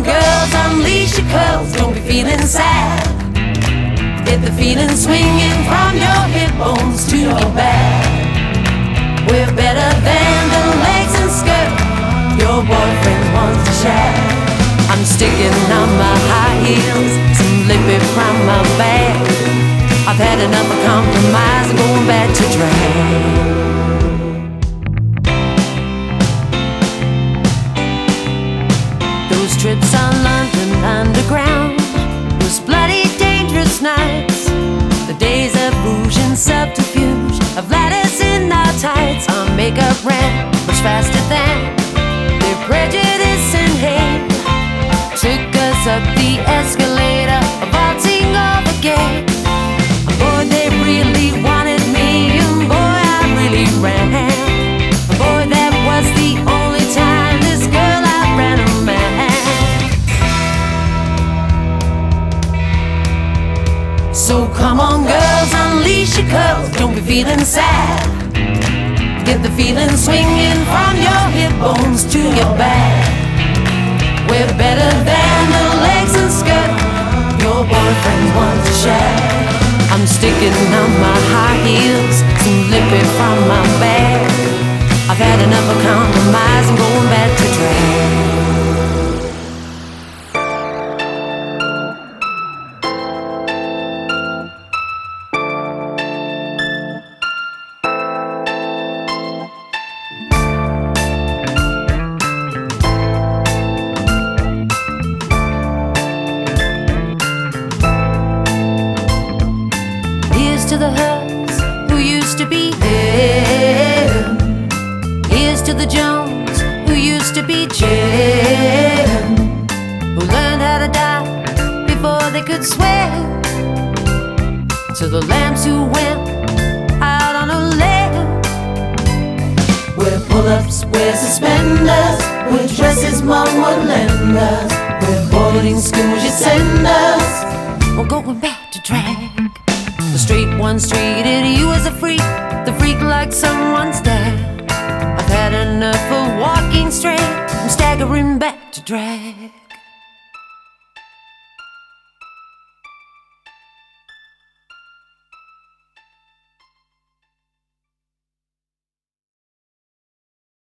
girls, unleash your curls. Don't be feeling sad. Get the feeling swinging from your hip bones to your back. We're better than the legs and skirt your boyfriend wants to share. I'm sticking on my high heels, some lippy from my bag. I've had enough of compromise and going back to drag. Those trips on London Underground, those bloody dangerous nights, the days of rouge and subterfuge, of ladders in our tights. Our makeup ran much faster than their prejudice and hate. Took us up the escalator, vaulting over gate. Boy, they really wanted me, and boy, I really ran. Boy, that was the only time this girl outran a man. So come on, girls, unleash your curls. Don't be feeling sad. Get the feeling swinging from your hip bones to your back. We're better than the legs and skirt your boyfriend wants to share. I'm sticking on my high heels, some lippy from my bag. I've had enough of compromise and going back to drag. To the Hurts who used to be them. Here's to the Jones who used to be Jim, who learned how to die before they could swear. To the lambs who went out on a limb. We're pull-ups, we're suspenders, we're dresses mom would lend us, we're boarding schools you send us. We're going back to drag. The straight ones treated you as a freak, the freak like someone's dad. I've had enough of walking straight, I'm staggering back to drag.